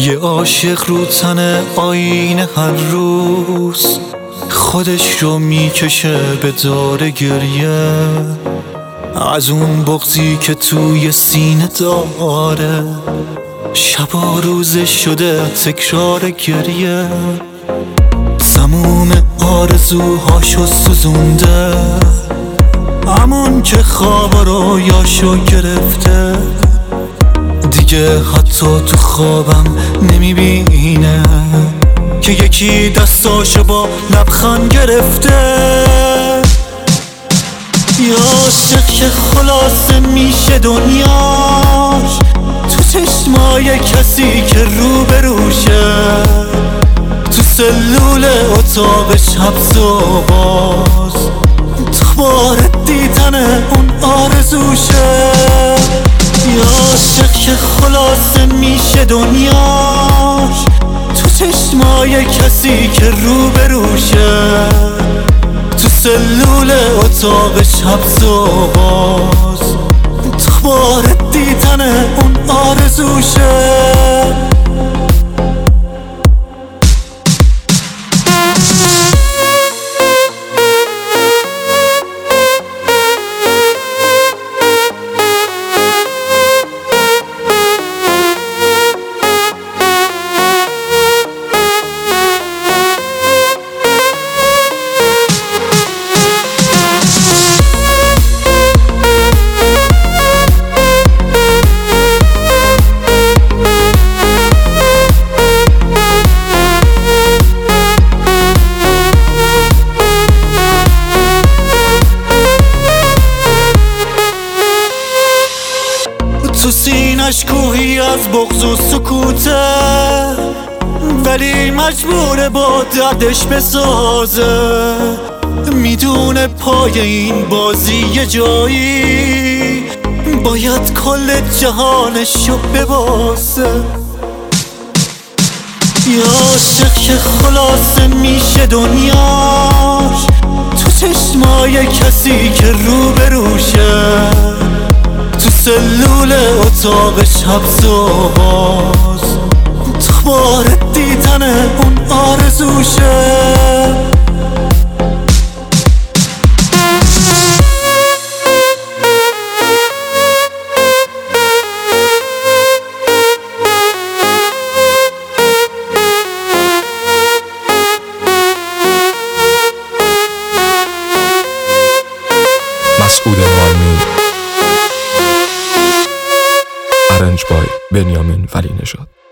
یه عاشق رو تن آینه هر روز خودش رو میکشه به دار گریه، از اون بغضی که توی سینه داره شب و روزش شده تکرار گریه. سموم آرزوهاشو سوزونده، همون که خواب رویاشو گرفته، دیگه حتی تو خوابم نمیبینه که یکی دستاشو با لبخند گرفته. یا عاشق که خلاصه میشه دنیاش تو چشمای کسی که روبروشه، تو سلول اتاقش حبس و باز دوباره دیدن اون آرزوشه. یا عاشق که خلاصه میشه دنیاش تو چشمای کسی که روبروشه، تو سلول اتاقش حبس و باز دوباره دیدن اون آرزوشه. تو سینش کوهی از بغض و سکوته، ولی مجبوره با دردش بسازه. میدونه پای این بازی یه جایی باید کل جهانشو ببازه. یا عاشق که خلاصه میشه دنیاش تو چشمای کسی که روبروشه، تو سلول اتاقش حبس و باز دوباره دیدن اون آرزوشه. مسعود مارمی، ارنج بای بنیامین ولی نژاد.